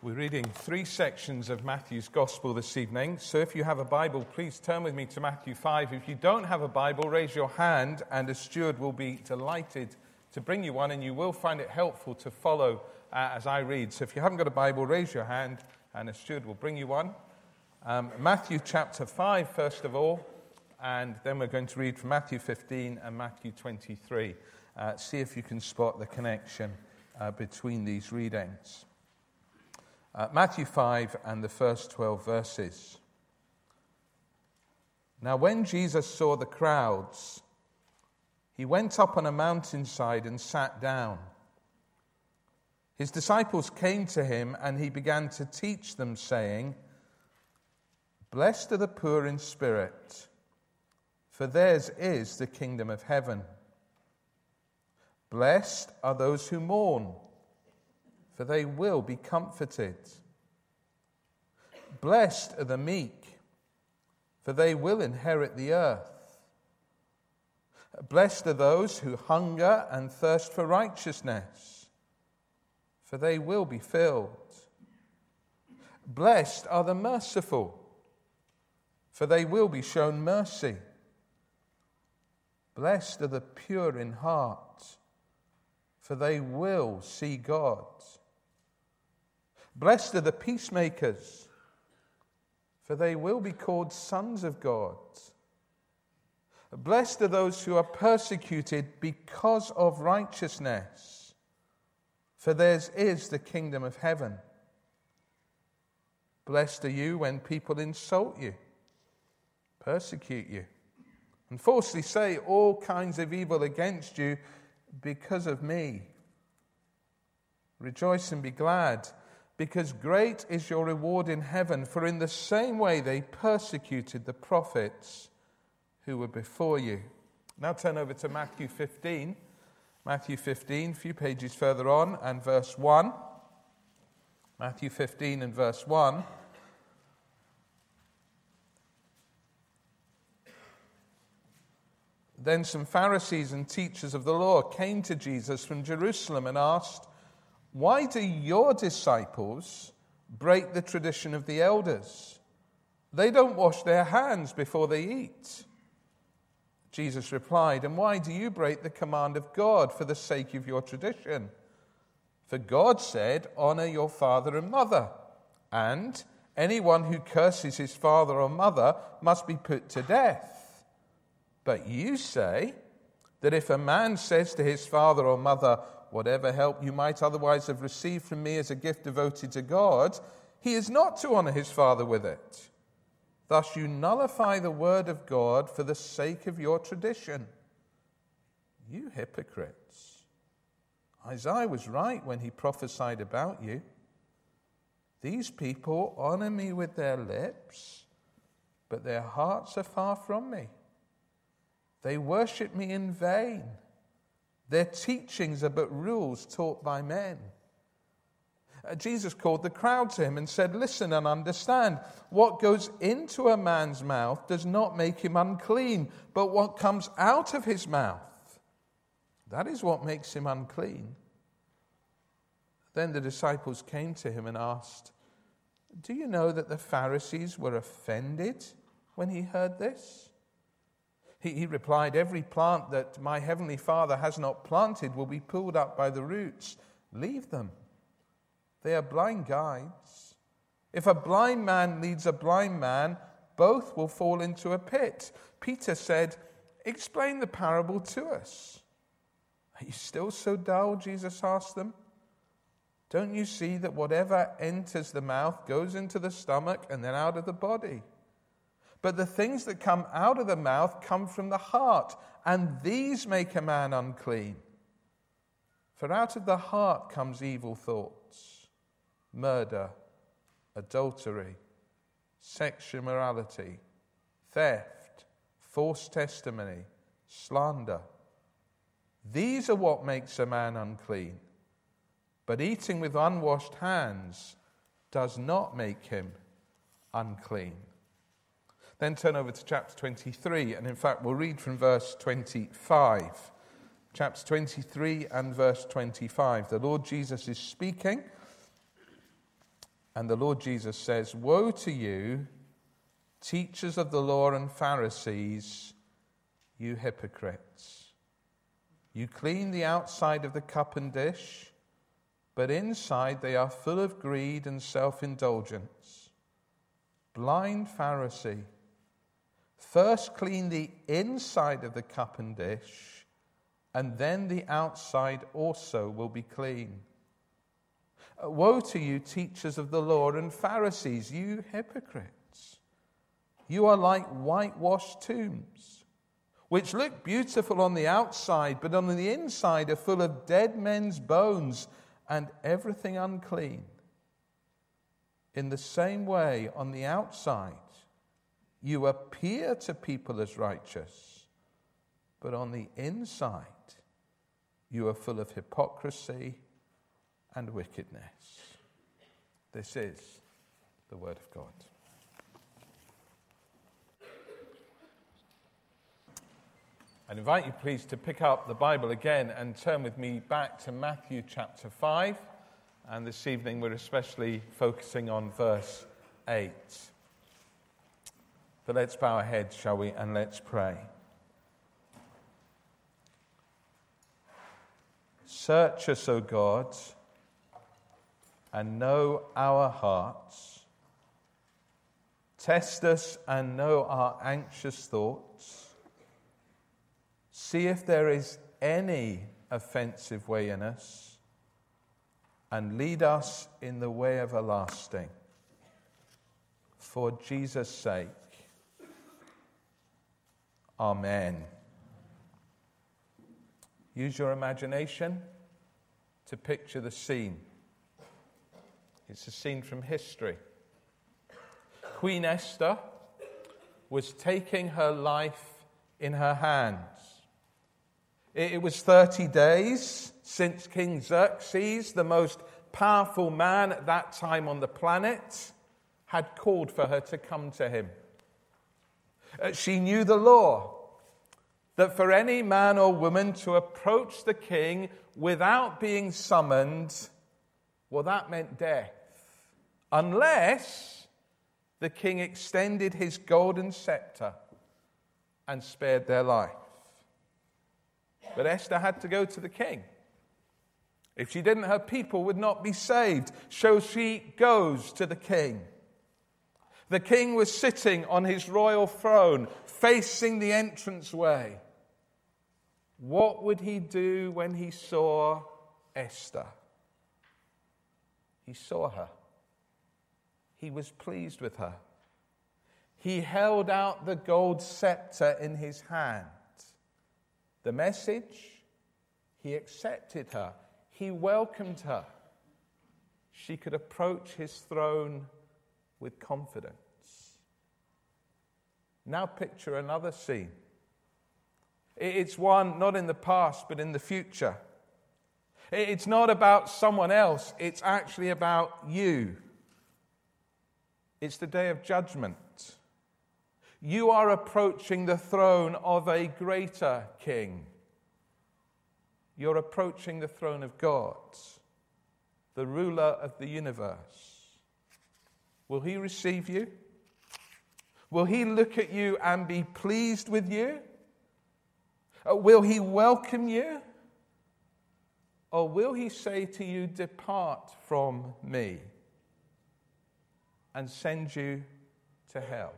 We're reading 3 sections of Matthew's Gospel this evening. So if you have a Bible, please turn with me to Matthew 5. If you don't have a Bible, raise your hand and a steward will be delighted to bring you one, and you will find it helpful to follow as I read. So if you haven't got a Bible, raise your hand and a steward will bring you one. Matthew chapter 5, first of all, and then we're going to read from Matthew 15 and Matthew 23. See if you can spot the connection between these readings. Matthew 5 and the first 12 verses. Now when Jesus saw the crowds, he went up on a mountainside and sat down. His disciples came to him and he began to teach them, saying, "Blessed are the poor in spirit, for theirs is the kingdom of heaven. Blessed are those who mourn, for they will be comforted. Blessed are the meek, for they will inherit the earth. Blessed are those who hunger and thirst for righteousness, for they will be filled. Blessed are the merciful, for they will be shown mercy. Blessed are the pure in heart, for they will see God. Blessed are the peacemakers, for they will be called sons of God. Blessed are those who are persecuted because of righteousness, for theirs is the kingdom of heaven. Blessed are you when people insult you, persecute you, and falsely say all kinds of evil against you because of me. Rejoice and be glad, because great is your reward in heaven, for in the same way they persecuted the prophets who were before you." Now turn over to Matthew 15. Matthew 15, a few pages further on, and verse 1. Matthew 15 and verse 1. Then some Pharisees and teachers of the law came to Jesus from Jerusalem and asked, "Why do your disciples break the tradition of the elders? They don't wash their hands before they eat." Jesus replied, "And why do you break the command of God for the sake of your tradition? For God said, 'Honor your father and mother,' and 'Anyone who curses his father or mother must be put to death.' But you say that if a man says to his father or mother, 'Whatever help you might otherwise have received from me as a gift devoted to God,' he is not to honor his father with it. Thus you nullify the word of God for the sake of your tradition. You hypocrites! Isaiah was right when he prophesied about you. These people honor me with their lips, but their hearts are far from me. They worship me in vain. Their teachings are but rules taught by men." Jesus called the crowd to him and said, "Listen and understand. What goes into a man's mouth does not make him unclean, but what comes out of his mouth, that is what makes him unclean." Then the disciples came to him and asked, "Do you know that the Pharisees were offended when he heard this?" He replied, "Every plant that my heavenly Father has not planted will be pulled up by the roots. Leave them. They are blind guides. If a blind man leads a blind man, both will fall into a pit." Peter said, "Explain the parable to us." "Are you still so dull?" Jesus asked them. "Don't you see that whatever enters the mouth goes into the stomach and then out of the body? But the things that come out of the mouth come from the heart, and these make a man unclean. For out of the heart comes evil thoughts, murder, adultery, sexual immorality, theft, false testimony, slander. These are what makes a man unclean. But eating with unwashed hands does not make him unclean." Then turn over to chapter 23, and in fact we'll read from verse 25. Chapter 23 and verse 25. The Lord Jesus is speaking, And the Lord Jesus says, "Woe to you, teachers of the law and Pharisees, you hypocrites! You clean the outside of the cup and dish, but inside they are full of greed and self-indulgence. Blind Pharisee, first clean the inside of the cup and dish, and then the outside also will be clean. Woe to you, teachers of the law and Pharisees, you hypocrites! You are like whitewashed tombs, which look beautiful on the outside, but on the inside are full of dead men's bones and everything unclean. In the same way, on the outside, you appear to people as righteous, but on the inside, you are full of hypocrisy and wickedness." This is the word of God. I invite you, please, to pick up the Bible again and turn with me back to Matthew chapter 5. And this evening we're especially focusing on verse 8. But let's bow our heads, shall we, and let's pray. Search us, O God, and know our hearts. Test us and know our anxious thoughts. See if there is any offensive way in us, and lead us in the way everlasting. For Jesus' sake. Amen. Use your imagination to picture the scene. It's a scene from history. Queen Esther was taking her life in her hands. It was 30 days since King Xerxes, the most powerful man at that time on the planet, had called for her to come to him. She knew the law, that for any man or woman to approach the king without being summoned, well, that meant death, unless the king extended his golden scepter and spared their life. But Esther had to go to the king. If she didn't, her people would not be saved. So she goes to the king. The king was sitting on his royal throne, facing the entranceway. What would he do when he saw Esther? He saw her. He was pleased with her. He held out the gold scepter in his hand. The message, he accepted her. He welcomed her. She could approach his throne with confidence. Now picture another scene. It's one not in the past, but in the future. It's not about someone else. It's actually about you. It's the day of judgment. You are approaching the throne of a greater king. You're approaching the throne of God, the ruler of the universe. Will he receive you? Will he look at you and be pleased with you? Will he welcome you? Or will he say to you, "Depart from me," and send you to hell?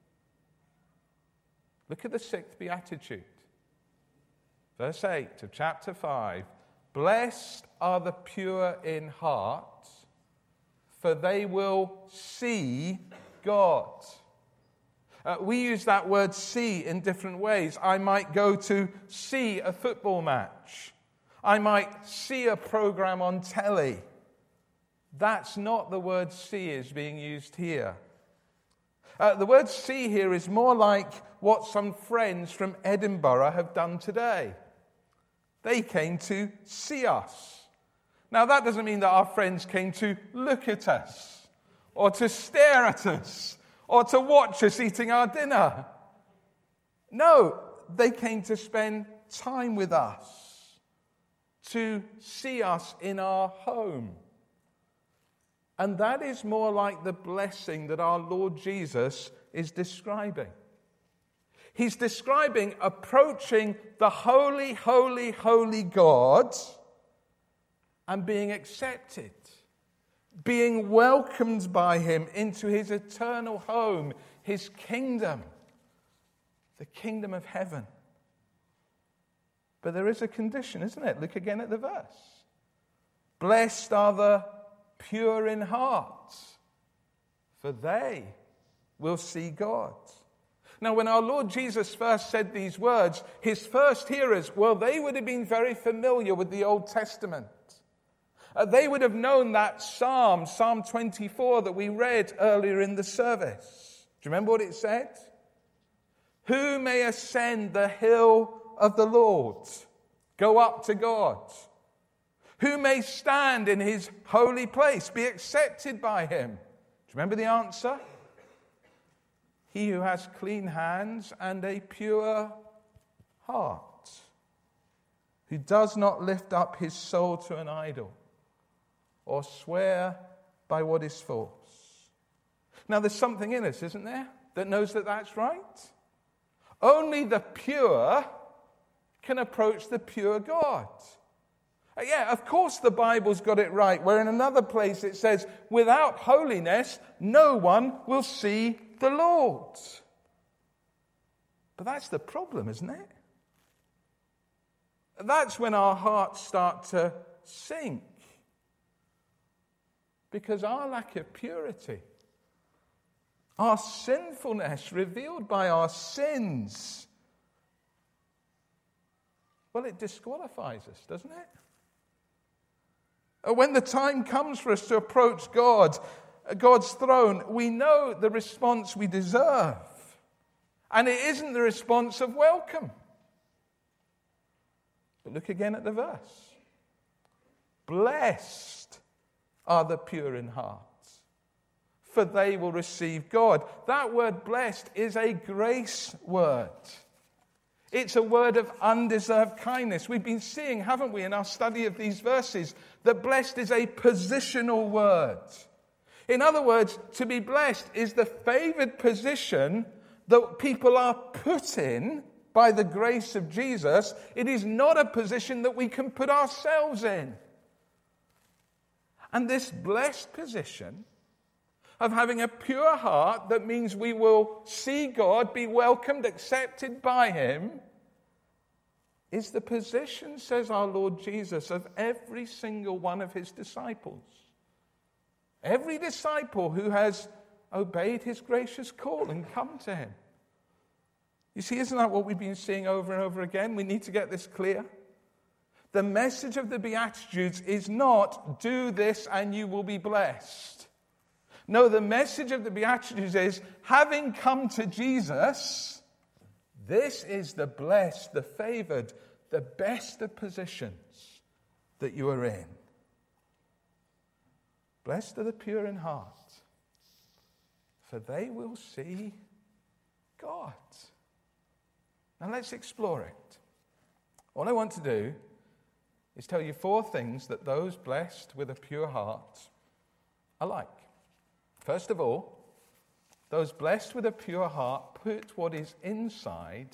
Look at the sixth beatitude. Verse 8 of chapter 5. Blessed are the pure in heart, for they will see God. We use that word see in different ways. I might go to see a football match. I might see a program on telly. That's not the word see is being used here. The word see here is more like what some friends from Edinburgh have done today. They came to see us. Now, that doesn't mean that our friends came to look at us, or to stare at us, or to watch us eating our dinner. No, they came to spend time with us, to see us in our home. And that is more like the blessing that our Lord Jesus is describing. He's describing approaching the holy, holy, holy God and being accepted, being welcomed by him into his eternal home, his kingdom, the kingdom of heaven. But there is a condition, isn't it? Look again at the verse. Blessed are the pure in heart, for they will see God. Now, when our Lord Jesus first said these words, his first hearers, well, they would have been very familiar with the Old Testament. They would have known that Psalm 24 that we read earlier in the service. Do you remember what it said? Who may ascend the hill of the Lord? Go up to God. Who may stand in his holy place? Be accepted by him. Do you remember the answer? He who has clean hands and a pure heart, who does not lift up his soul to an idol or swear by what is false. Now there's something in us, isn't there, that knows that that's right? Only the pure can approach the pure God. Yeah, of course the Bible's got it right, where in another place it says, without holiness, no one will see the Lord. But that's the problem, isn't it? That's when our hearts start to sink. Because our lack of purity, our sinfulness revealed by our sins, well, it disqualifies us, doesn't it? When the time comes for us to approach God's throne, we know the response we deserve. And it isn't the response of welcome. But look again at the verse. Blessed are the pure in heart, for they will receive God. That word blessed is a grace word. It's a word of undeserved kindness. We've been seeing, haven't we, in our study of these verses, that blessed is a positional word. In other words, to be blessed is the favored position that people are put in by the grace of Jesus. It is not a position that we can put ourselves in. And this blessed position of having a pure heart, that means we will see God, be welcomed, accepted by him, is the position, says our Lord Jesus, of every single one of his disciples. Every disciple who has obeyed his gracious call and come to him. You see, isn't that what we've been seeing over and over again? We need to get this clear. The message of the Beatitudes is not, do this and you will be blessed. No, the message of the Beatitudes is, having come to Jesus, this is the blessed, the favored, the best of positions that you are in. Blessed are the pure in heart, for they will see God. Now let's explore it. All I want to do is tell you 4 things that those blessed with a pure heart are like. First of all, those blessed with a pure heart put what is inside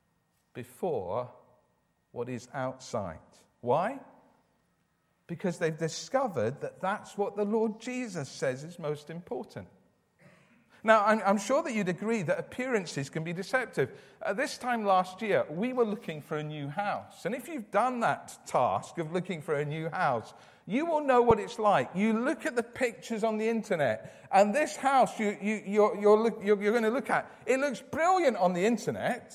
before what is outside. Why? Because they've discovered that that's what the Lord Jesus says is most important. Now, I'm sure that you'd agree that appearances can be deceptive. This time last year, we were looking for a new house. And if you've done that task of looking for a new house, you will know what it's like. You look at the pictures on the internet, and this house you're going to look at, it looks brilliant on the internet.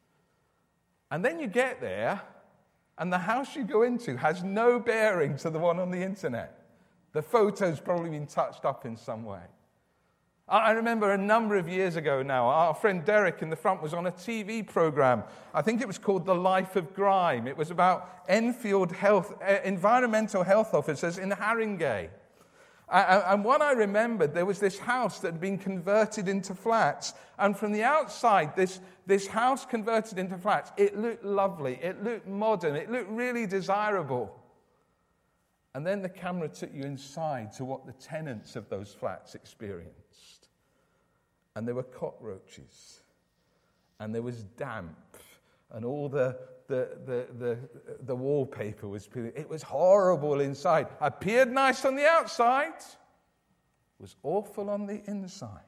And then you get there, and the house you go into has no bearing to the one on the internet. The photo's probably been touched up in some way. I remember a number of years ago now, our friend Derek in the front was on a TV program. I think it was called The Life of Grime. It was about Enfield environmental health officers in Haringey. And what I remembered, there was this house that had been converted into flats. And from the outside, this house converted into flats, it looked lovely. It looked modern. It looked really desirable. And then the camera took you inside to what the tenants of those flats experienced. And there were cockroaches. And there was damp. And all the wallpaper was peeling. It was horrible inside. Appeared nice on the outside. Was awful on the inside.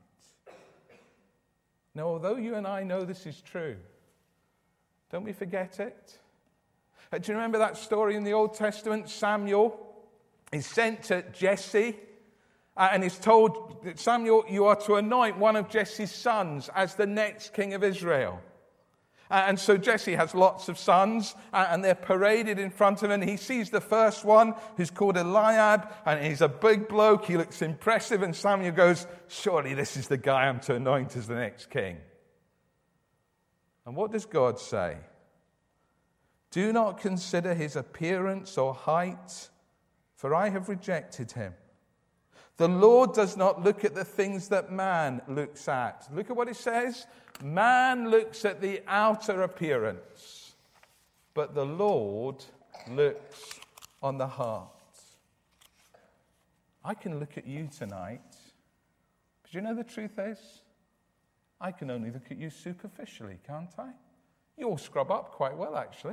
Now, although you and I know this is true, don't we forget it? Do you remember that story in the Old Testament? Samuel is sent to Jesse and is told, Samuel, you are to anoint one of Jesse's sons as the next king of Israel. And so Jesse has lots of sons, and they're paraded in front of him. And he sees the first one, who's called Eliab, and he's a big bloke. He looks impressive, and Samuel goes, surely this is the guy I'm to anoint as the next king. And what does God say? Do not consider his appearance or height, for I have rejected him. The Lord does not look at the things that man looks at. Look at what it says. Man looks at the outer appearance, but the Lord looks on the heart. I can look at you tonight, but you know the truth is, I can only look at you superficially, can't I? You all scrub up quite well, actually.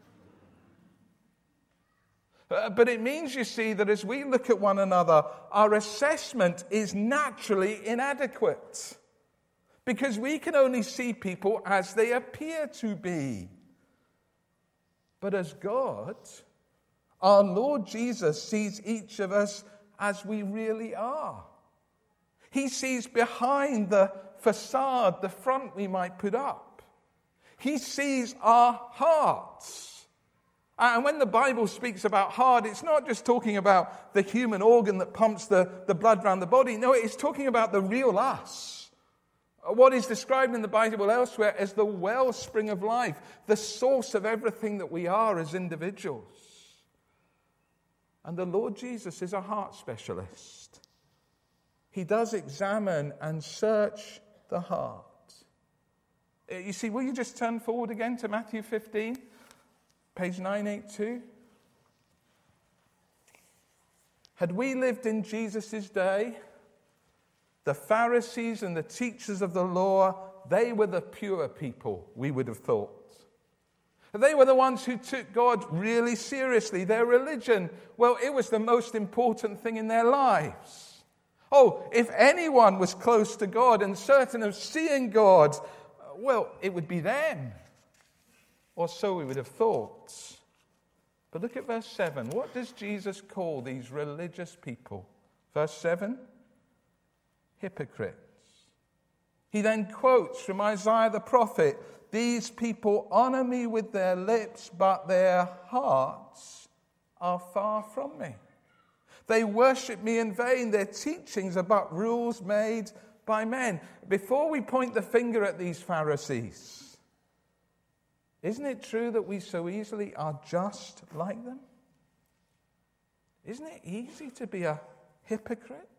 But it means, you see, that as we look at one another, our assessment is naturally inadequate. Because we can only see people as they appear to be. But as God, our Lord Jesus sees each of us as we really are. He sees behind the facade, the front we might put up. He sees our hearts. And when the Bible speaks about heart, it's not just talking about the human organ that pumps the blood around the body. No, it's talking about the real us. What is described in the Bible elsewhere as the wellspring of life, the source of everything that we are as individuals. And the Lord Jesus is a heart specialist. He does examine and search the heart. You see, will you just turn forward again to Matthew 15, page 982? Had we lived in Jesus' day, the Pharisees and the teachers of the law, they were the pure people, we would have thought. They were the ones who took God really seriously. Their religion, well, it was the most important thing in their lives. Oh, if anyone was close to God and certain of seeing God, well, it would be them. Or so we would have thought. But look at verse 7. What does Jesus call these religious people? Verse 7. Hypocrites. He then quotes from Isaiah the prophet, these people honor me with their lips, but their hearts are far from me. They worship me in vain. Their teachings are but rules made by men. Before we point the finger at these Pharisees, isn't it true that we so easily are just like them? Isn't it easy to be a hypocrite?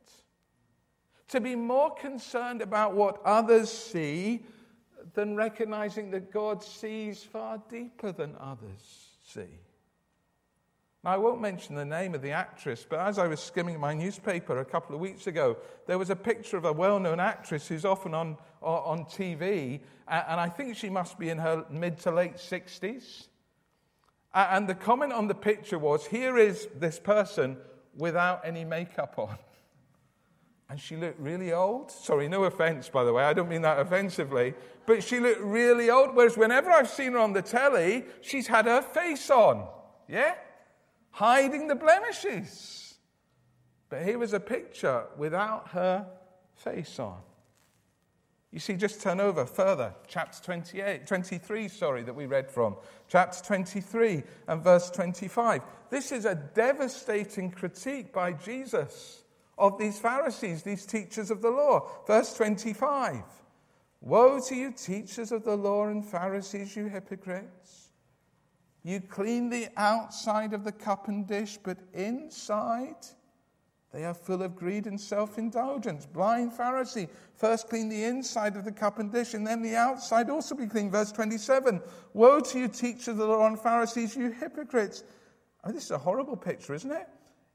To be more concerned about what others see than recognizing that God sees far deeper than others see. Now, I won't mention the name of the actress, but as I was skimming my newspaper a couple of weeks ago, there was a picture of a well-known actress who's often on TV, and I think she must be in her mid to late 60s. And the comment on the picture was, here is this person without any makeup on. And she looked really old. Sorry, no offense, by the way. I don't mean that offensively. But she looked really old. Whereas whenever I've seen her on the telly, she's had her face on. Yeah? Hiding the blemishes. But here was a picture without her face on. You see, just turn over further. Chapter 23, that we read from. Chapter 23 and verse 25. This is a devastating critique by Jesus of these Pharisees, these teachers of the law. Verse 25. Woe to you, teachers of the law and Pharisees, you hypocrites! You clean the outside of the cup and dish, but inside they are full of greed and self-indulgence. Blind Pharisee, first clean the inside of the cup and dish, and then the outside also be clean. Verse 27. Woe to you, teachers of the law and Pharisees, you hypocrites! I mean, this is a horrible picture, isn't it?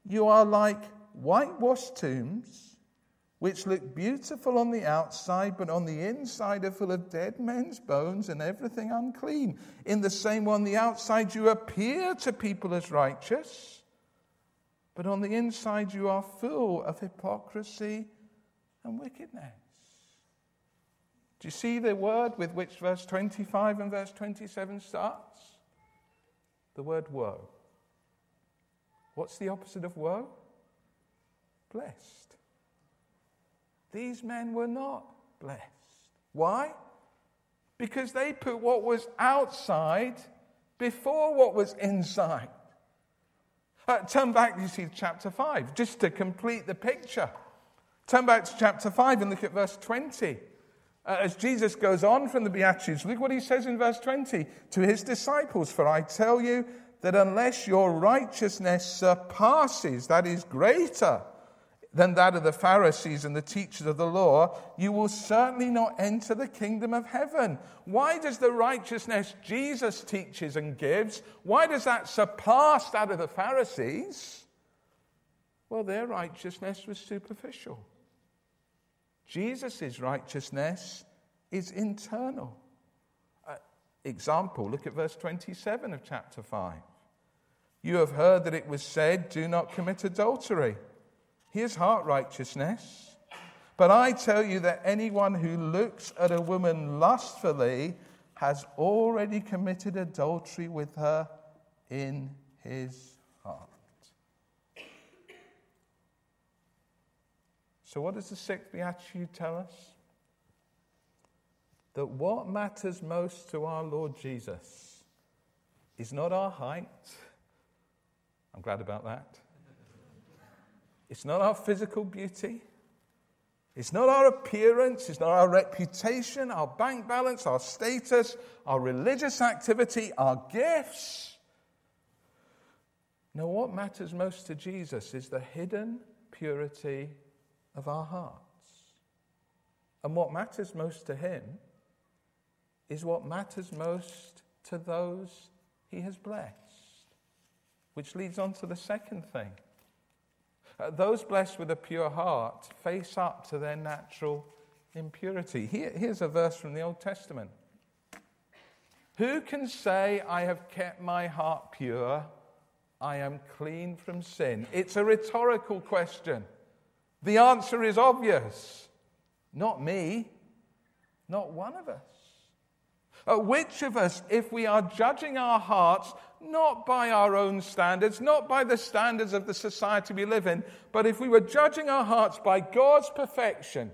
You are like whitewashed tombs, which look beautiful on the outside, but on the inside are full of dead men's bones and everything unclean. In the same way, on the outside you appear to people as righteous, but on the inside you are full of hypocrisy and wickedness. Do you see the word with which verse 25 and verse 27 starts? The word woe. What's the opposite of woe? Blessed. These men were not blessed. Why? Because they put what was outside before what was inside. Turn back, you see, to chapter 5, just to complete the picture. Turn back to chapter 5 and look at verse 20. As Jesus goes on from the Beatitudes, look what he says in verse 20 to his disciples. For I tell you that unless your righteousness surpasses, that is greater than that of the Pharisees and the teachers of the law, you will certainly not enter the kingdom of heaven. Why does the righteousness Jesus teaches and gives, why does that surpass that of the Pharisees? Well, their righteousness was superficial. Jesus' righteousness is internal. Example, look at verse 27 of chapter 5. You have heard that it was said, do not commit adultery. Here's heart righteousness. But I tell you that anyone who looks at a woman lustfully has already committed adultery with her in his heart. So what does the sixth beatitude tell us? That what matters most to our Lord Jesus is not our height. I'm glad about that. It's not our physical beauty. It's not our appearance. It's not our reputation, our bank balance, our status, our religious activity, our gifts. No, what matters most to Jesus is the hidden purity of our hearts. And what matters most to him is what matters most to those he has blessed. Which leads on to the second thing. Those blessed with a pure heart face up to their natural impurity. Here's a verse from the Old Testament. Who can say, I have kept my heart pure, I am clean from sin? It's a rhetorical question. The answer is obvious. Not me. Not one of us. Which of us, if we are judging our hearts, not by our own standards, not by the standards of the society we live in, but if we were judging our hearts by God's perfection,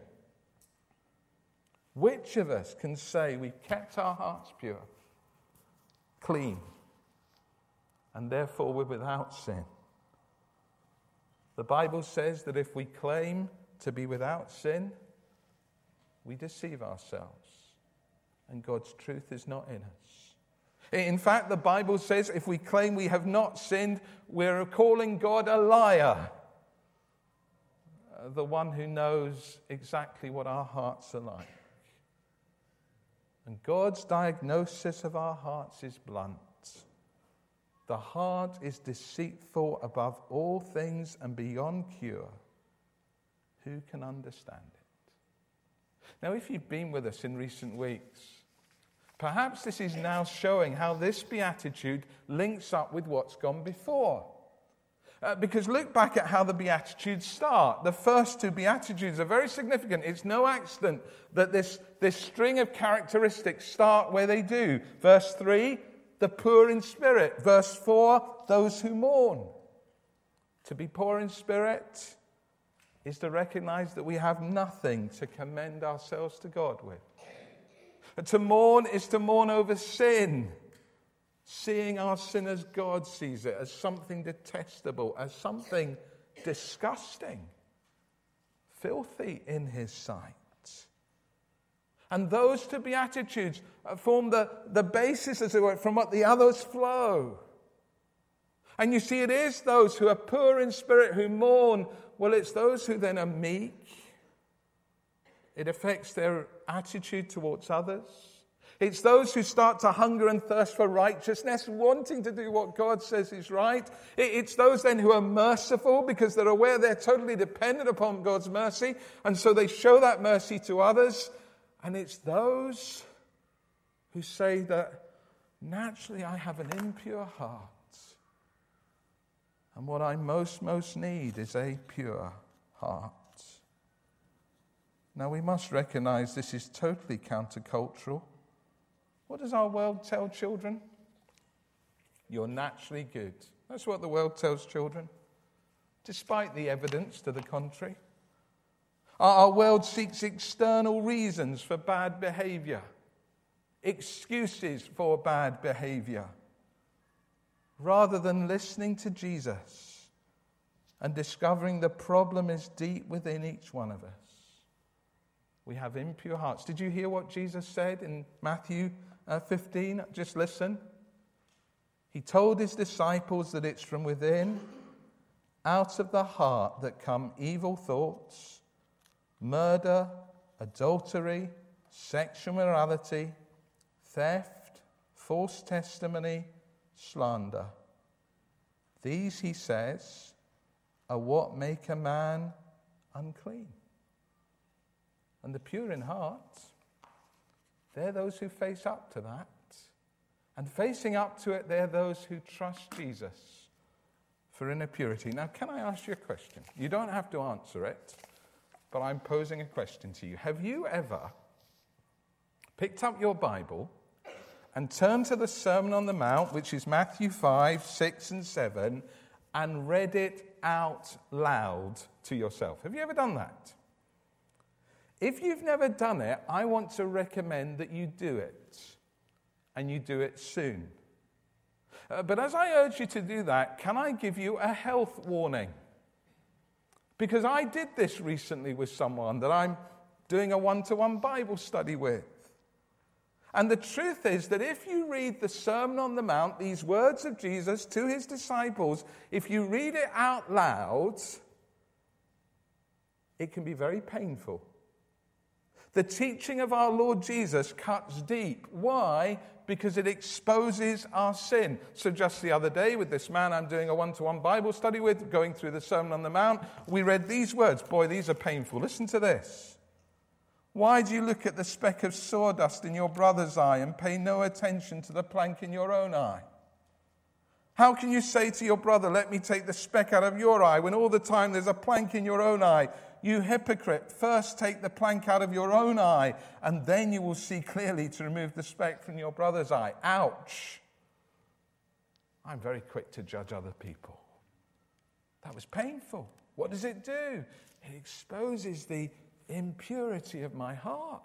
which of us can say we've kept our hearts pure, clean, and therefore we're without sin? The Bible says that if we claim to be without sin, we deceive ourselves, and God's truth is not in us. In fact, the Bible says if we claim we have not sinned, we're calling God a liar, the one who knows exactly what our hearts are like. And God's diagnosis of our hearts is blunt. The heart is deceitful above all things and beyond cure. Who can understand it? Now, if you've been with us in recent weeks, perhaps this is now showing how this beatitude links up with what's gone before. Because look back at how the Beatitudes start. The first two Beatitudes are very significant. It's no accident that this string of characteristics start where they do. Verse 3, the poor in spirit. Verse 4, those who mourn. To be poor in spirit is to recognize that we have nothing to commend ourselves to God with. To mourn is to mourn over sin, seeing our sin as God sees it, as something detestable, as something disgusting, filthy in his sight. And those two Beatitudes form the basis, as it were, from what the others flow. And you see, it is those who are poor in spirit who mourn. Well, it's those who then are meek. It affects their attitude towards others. It's those who start to hunger and thirst for righteousness, wanting to do what God says is right. It's those then who are merciful because they're aware they're totally dependent upon God's mercy, and so they show that mercy to others. And it's those who say that naturally I have an impure heart, and what I most need is a pure heart. Now we must recognize this is totally countercultural. What does our world tell children? You're naturally good. That's what the world tells children, despite the evidence to the contrary. Our world seeks external reasons for bad behavior, excuses for bad behavior, rather than listening to Jesus and discovering the problem is deep within each one of us. We have impure hearts. Did you hear what Jesus said in Matthew 15? Just listen. He told his disciples that it's from within, out of the heart, that come evil thoughts, murder, adultery, sexual immorality, theft, false testimony, slander. These, he says, are what make a man unclean. And the pure in heart, they're those who face up to that. And facing up to it, they're those who trust Jesus for inner purity. Now, can I ask you a question? You don't have to answer it, but I'm posing a question to you. Have you ever picked up your Bible and turned to the Sermon on the Mount, which is Matthew 5, 6, and 7, and read it out loud to yourself? Have you ever done that? If you've never done it, I want to recommend that you do it, and you do it soon. But as I urge you to do that, can I give you a health warning? Because I did this recently with someone that I'm doing a one-to-one Bible study with. And the truth is that if you read the Sermon on the Mount, these words of Jesus to his disciples, if you read it out loud, it can be very painful. The teaching of our Lord Jesus cuts deep. Why? Because it exposes our sin. So just the other day with this man I'm doing a one-to-one Bible study with, going through the Sermon on the Mount, we read these words. Boy, these are painful. Listen to this. Why do you look at the speck of sawdust in your brother's eye and pay no attention to the plank in your own eye? How can you say to your brother, let me take the speck out of your eye, when all the time there's a plank in your own eye? You hypocrite, first take the plank out of your own eye, and then you will see clearly to remove the speck from your brother's eye. Ouch. I'm very quick to judge other people. That was painful. What does it do? It exposes the impurity of my heart.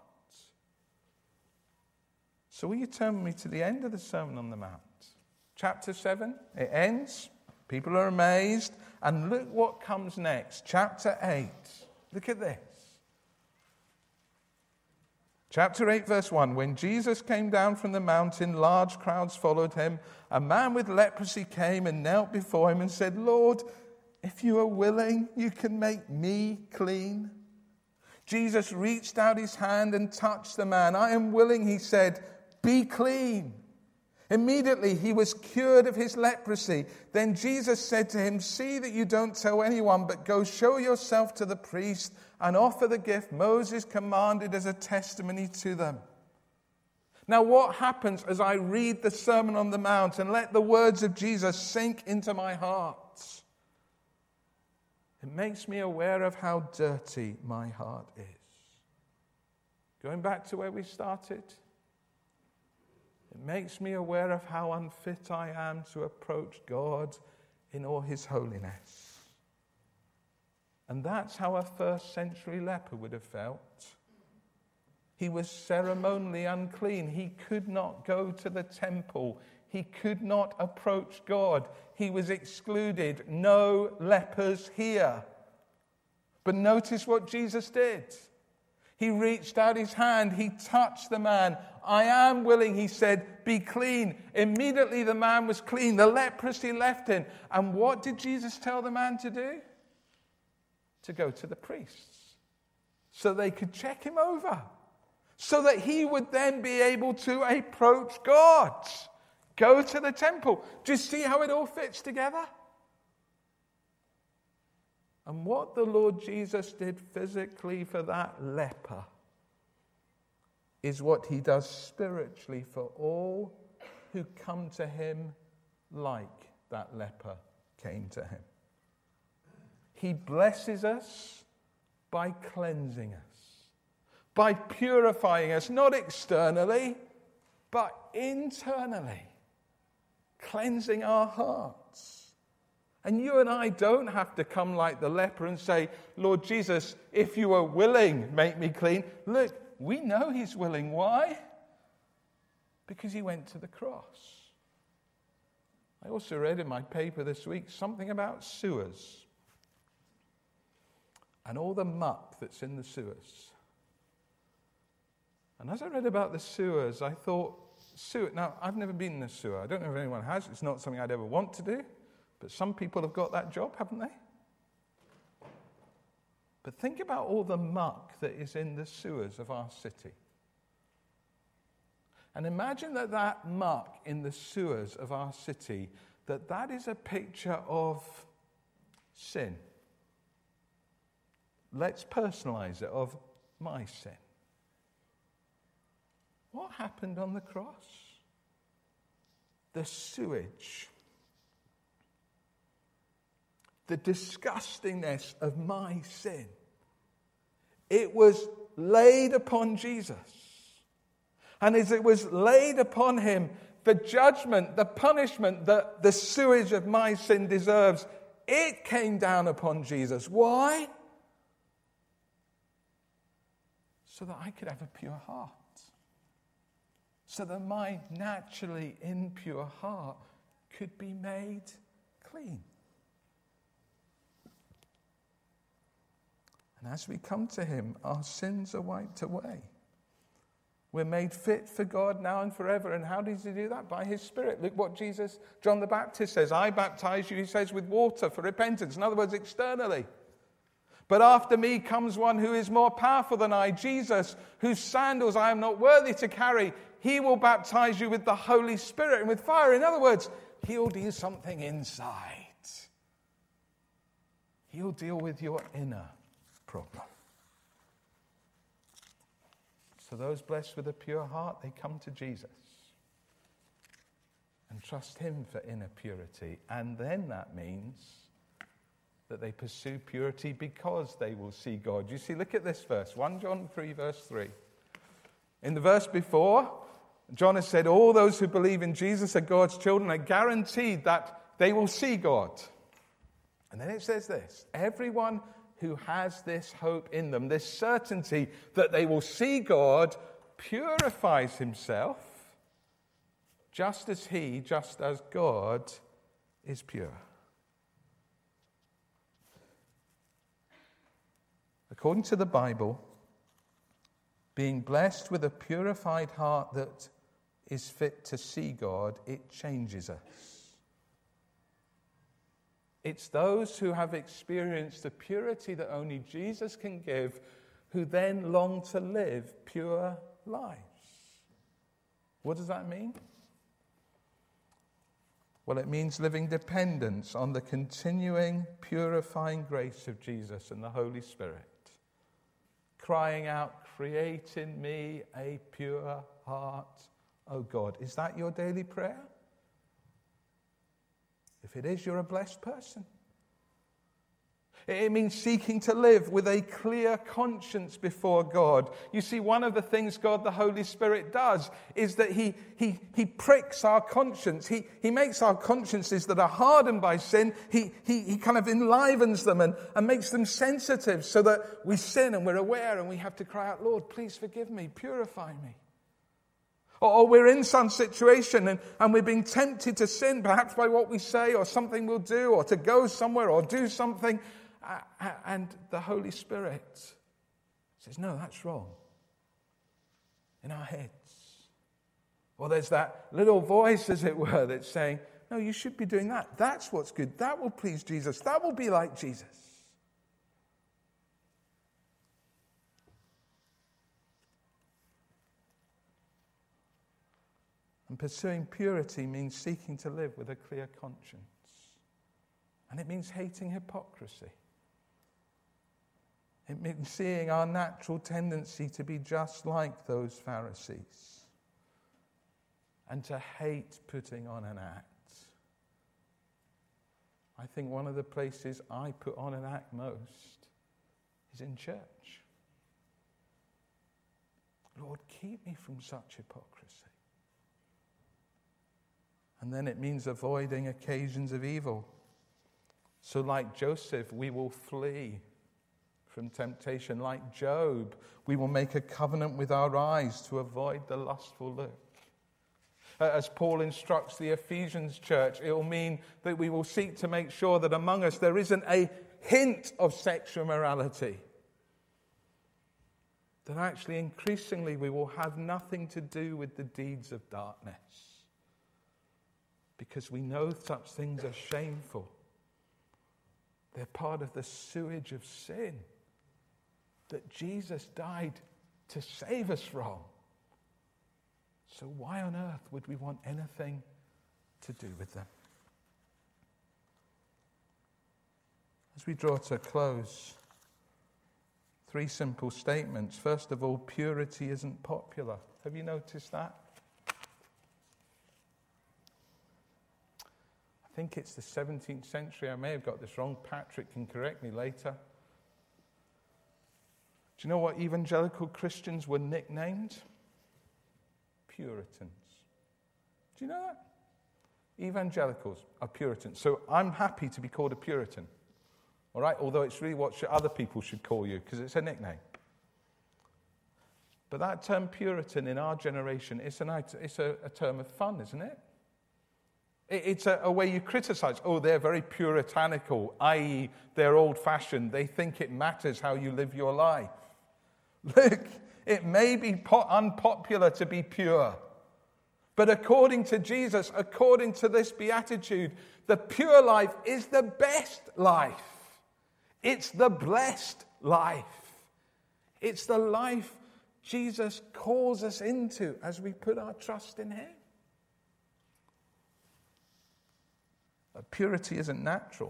So will you turn with me to the end of the Sermon on the Mount? Chapter 7, it ends. People are amazed. And look what comes next. Chapter 8. Look at this. Chapter 8, verse 1. When Jesus came down from the mountain, large crowds followed him. A man with leprosy came and knelt before him and said, Lord, if you are willing, you can make me clean. Jesus reached out his hand and touched the man. I am willing, he said, be clean. Immediately he was cured of his leprosy. Then Jesus said to him, see that you don't tell anyone, but go show yourself to the priest and offer the gift Moses commanded as a testimony to them. Now what happens as I read the Sermon on the Mount and let the words of Jesus sink into my heart? It makes me aware of how dirty my heart is. Going back to where we started, it makes me aware of how unfit I am to approach God in all his holiness. And that's how a first century leper would have felt. He was ceremonially unclean. He could not go to the temple. He could not approach God. He was excluded. No lepers here. But notice what Jesus did. He reached out his hand. He touched the man. I am willing, he said, be clean. Immediately the man was clean. The leprosy left him. And what did Jesus tell the man to do? To go to the priests so they could check him over. so that he would then be able to approach God, go to the temple. Do you see how it all fits together? And what the Lord Jesus did physically for that leper is what he does spiritually for all who come to him like that leper came to him. He blesses us by cleansing us, by purifying us, not externally, but internally, cleansing our hearts. And you and I don't have to come like the leper and say, Lord Jesus, if you are willing, make me clean. Look, we know he's willing. Why? Because he went to the cross. I also read in my paper this week something about sewers and all the muck that's in the sewers. And as I read about the sewers, I thought, now, I've never been in a sewer. I don't know if anyone has. It's not something I'd ever want to do. But some people have got that job, haven't they? But think about all the muck that is in the sewers of our city. And imagine that muck in the sewers of our city, that is a picture of sin. Let's personalize it, of my sin. What happened on the cross? The sewage, the disgustingness of my sin, it was laid upon Jesus. And as it was laid upon him, the judgment, the punishment that the sewage of my sin deserves, it came down upon Jesus. Why? So that I could have a pure heart. So that my naturally impure heart could be made clean. And as we come to him, our sins are wiped away. We're made fit for God now and forever. And how does he do that? By his Spirit. Look what John the Baptist says. I baptize you, he says, with water for repentance. In other words, externally. But after me comes one who is more powerful than I, Jesus, whose sandals I am not worthy to carry. He will baptize you with the Holy Spirit and with fire. In other words, he'll do something inside. He'll deal with your inner problem. So those blessed with a pure heart, they come to Jesus and trust him for inner purity. And then that means that they pursue purity because they will see God. You see, look at this verse, 1 John 3, verse 3. In the verse before, John has said all those who believe in Jesus are God's children, are guaranteed that they will see God. And then it says this, everyone who has this hope in them, this certainty that they will see God, purifies himself just as God is pure. According to the Bible, being blessed with a purified heart that is fit to see God, it changes us. It's those who have experienced the purity that only Jesus can give, who then long to live pure lives. What does that mean? Well, it means living dependence on the continuing, purifying grace of Jesus and the Holy Spirit. Crying out, create in me a pure heart, O God. Is that your daily prayer? If it is, you're a blessed person. It means seeking to live with a clear conscience before God. You see, one of the things God the Holy Spirit does is that He pricks our conscience. He makes our consciences that are hardened by sin, He kind of enlivens them and makes them sensitive so that we sin and we're aware and we have to cry out, Lord, please forgive me, purify me. Or we're in some situation and we're being tempted to sin, perhaps by what we say or something we'll do, or to go somewhere or do something. And the Holy Spirit says, no, that's wrong. In our heads. Or there's that little voice, as it were, that's saying, no, you should be doing that. That's what's good. That will please Jesus. That will be like Jesus. And pursuing purity means seeking to live with a clear conscience. And it means hating hypocrisy. It means seeing our natural tendency to be just like those Pharisees and to hate putting on an act. I think one of the places I put on an act most is in church. Lord, keep me from such hypocrisy. And then it means avoiding occasions of evil. So like Joseph, we will flee from temptation. Like Job, we will make a covenant with our eyes to avoid the lustful look. As Paul instructs the Ephesians church, it will mean that we will seek to make sure that among us there isn't a hint of sexual morality. That actually increasingly we will have nothing to do with the deeds of darkness. Because we know such things are shameful. They're part of the sewage of sin that Jesus died to save us from. So why on earth would we want anything to do with them? As we draw to a close, 3 simple statements. First of all, purity isn't popular. Have you noticed that? I think it's the 17th century. I may have got this wrong. Patrick can correct me later. Do you know what evangelical Christians were nicknamed? Puritans. Do you know that? Evangelicals are Puritans. So I'm happy to be called a Puritan. All right? Although it's really what other people should call you, because it's a nickname. But that term Puritan in our generation, it's a term of fun, isn't it? It's a way you criticize. Oh, they're very puritanical, i.e. they're old-fashioned. They think it matters how you live your life. Look, it may be unpopular to be pure. But according to Jesus, according to this beatitude, the pure life is the best life. It's the blessed life. It's the life Jesus calls us into as we put our trust in him. But purity isn't natural.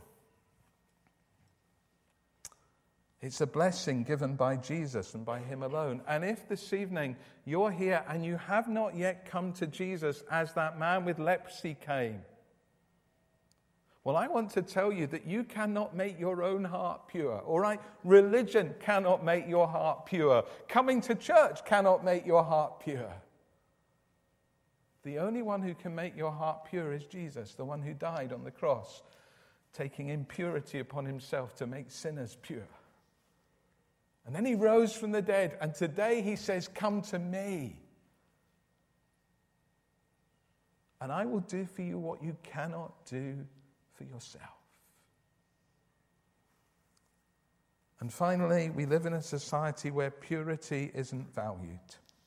It's a blessing given by Jesus and by him alone. And if this evening you're here and you have not yet come to Jesus as that man with leprosy came, well, I want to tell you that you cannot make your own heart pure, all right? Religion cannot make your heart pure. Coming to church cannot make your heart pure. The only one who can make your heart pure is Jesus, the one who died on the cross, taking impurity upon himself to make sinners pure. And then he rose from the dead, and today he says, "Come to me, and I will do for you what you cannot do for yourself." And finally, we live in a society where purity isn't valued.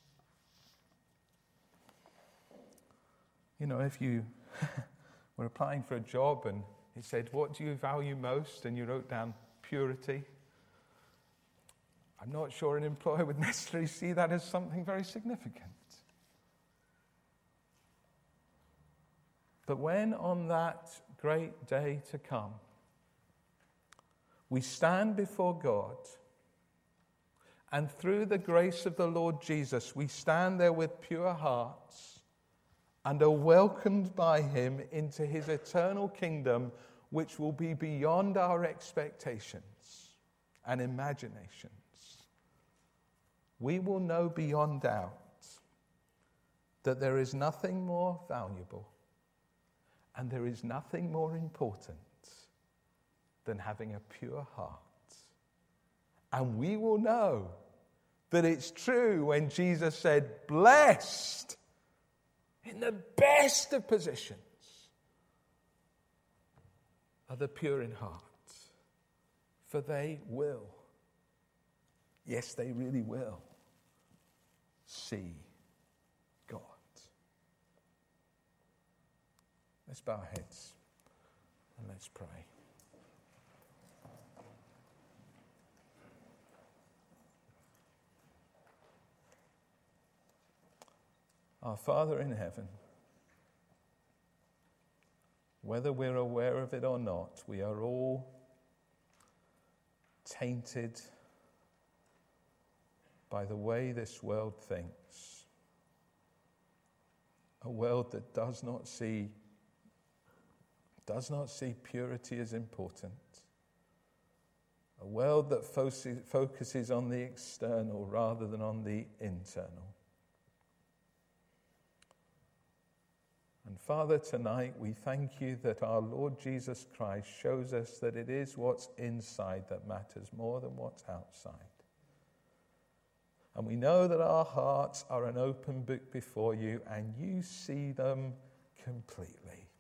You know, if you were applying for a job and it said, "What do you value most?" and you wrote down purity, I'm not sure an employer would necessarily see that as something very significant. But when on that great day to come, we stand before God, and through the grace of the Lord Jesus, we stand there with pure hearts and are welcomed by him into his eternal kingdom, which will be beyond our expectations and imaginations. We will know beyond doubt that there is nothing more valuable and there is nothing more important than having a pure heart. And we will know that it's true when Jesus said, "Blessed in the best of positions are the pure in heart, for they will," yes, they really will, "see God." Let's bow our heads and let's pray. Our Father in heaven, whether we're aware of it or not, we are all tainted by the way this world thinks. A world that does not see purity as important. A world that focuses on the external rather than on the internal. And Father, tonight we thank you that our Lord Jesus Christ shows us that it is what's inside that matters more than what's outside. And we know that our hearts are an open book before you and you see them completely.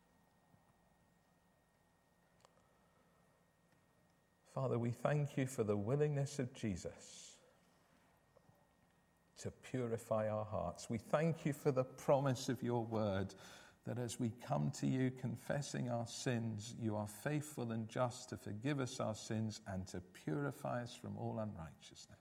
Father, we thank you for the willingness of Jesus to purify our hearts. We thank you for the promise of your word, that as we come to you confessing our sins, you are faithful and just to forgive us our sins and to purify us from all unrighteousness.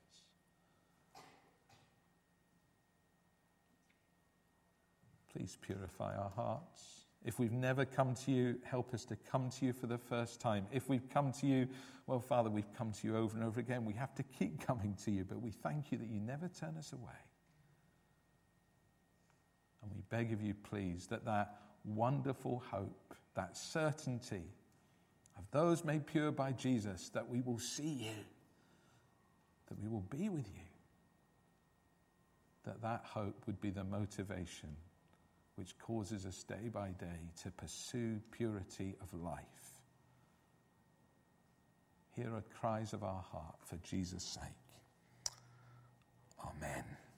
Please purify our hearts. If we've never come to you, help us to come to you for the first time. If we've come to you, well, Father, we've come to you over and over again. We have to keep coming to you, but we thank you that you never turn us away. And we beg of you, please, that wonderful hope, that certainty of those made pure by Jesus, that we will see you, that we will be with you, that hope would be the motivation which causes us day by day to pursue purity of life. Hear our cries of our heart for Jesus' sake. Amen.